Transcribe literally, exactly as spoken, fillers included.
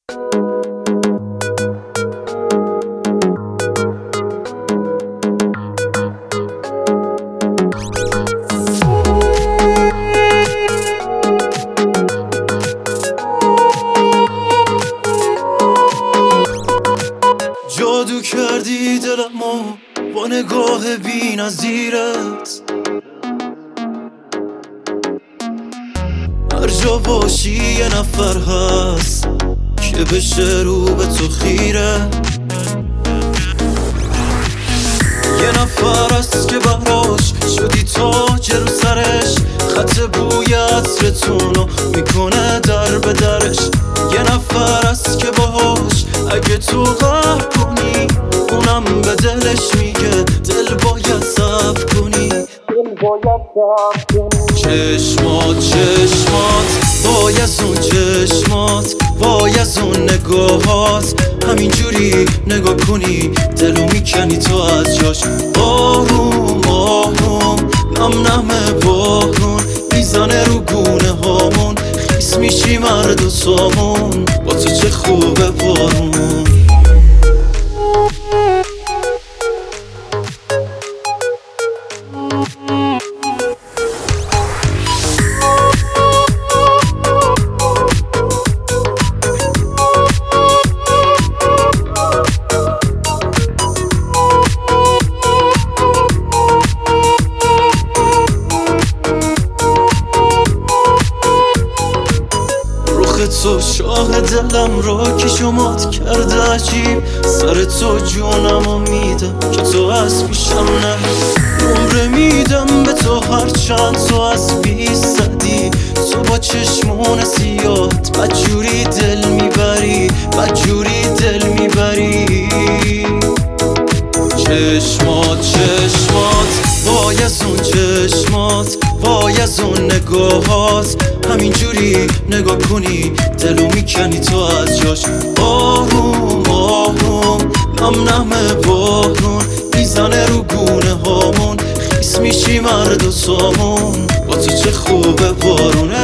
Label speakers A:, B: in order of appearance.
A: جادو کردی دلمو با نگاه بی نظیرت، هر جا باشی یه نفر هست که بشه رو به تو خیره. یه نفر هست که براش شدی تاج رو سرش، خط بوی عطرتونو میکنه در به درش. یه نفر هست که باهاش اگه تو قهر کنی اونم به دلش میگه دل باید صبر کنی. چشمات چشمات وای از اون چشمات، وای از اون نگاهات، همینجوری نگاه کنی دلو میکنی تو از جاش. آروم آروم نم نم بارون میزنه رو گونه هامون، خیس میشی مرد و سامون با تو چه خوبه بارون. تو شاه دلم را که شمات کرده عجیب، سر تو جونمو میدم که تو از پیشم نه. عمره میدم به تو هر چند تو از بی زدی، تو با چشمون سیاد بدجوری دل میبری، بدجوری دل میبری. چشمات چشمات وای از اون چشمات، وای از اون نگاهات، همینجوری نگاه کنی دلو میکنی تو از جاش. آروم آروم نم نم بارون میزنه رو گونه هامون، خیس میشی مرد و سامون با تو چه خوبه بارونه.